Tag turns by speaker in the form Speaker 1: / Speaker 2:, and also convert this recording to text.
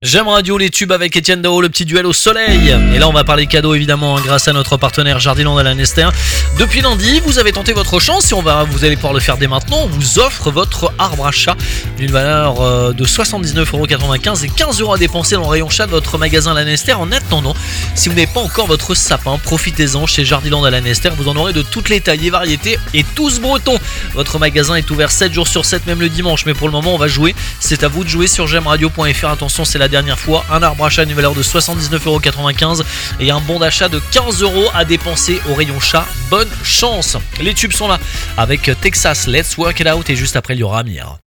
Speaker 1: J'aime Radio, les tubes avec Étienne Dao, le petit duel au soleil. Et là, on va parler cadeaux évidemment, grâce à notre partenaire Jardiland à la Nester. Depuis lundi, vous avez tenté votre chance et vous allez pouvoir le faire dès maintenant. On vous offre votre arbre à chat d'une valeur de 79,95€ et 15€ à dépenser dans le rayon chat de votre magasin La Nester. En attendant, si vous n'avez pas encore votre sapin, profitez-en chez Jardiland à la Nester. Vous en aurez de toutes les tailles et variétés et tous bretons. Votre magasin est ouvert 7 jours sur 7, même le dimanche. Mais pour le moment, on va jouer. C'est à vous de jouer sur gemradio.fr. Attention, c'est la dernière fois, un arbre à chat d'une valeur de 79,95€ et un bon d'achat de 15€ à dépenser au rayon chat. Bonne chance. Les tubes sont là avec Texas, Let's Work It Out, et juste après il y aura Amir.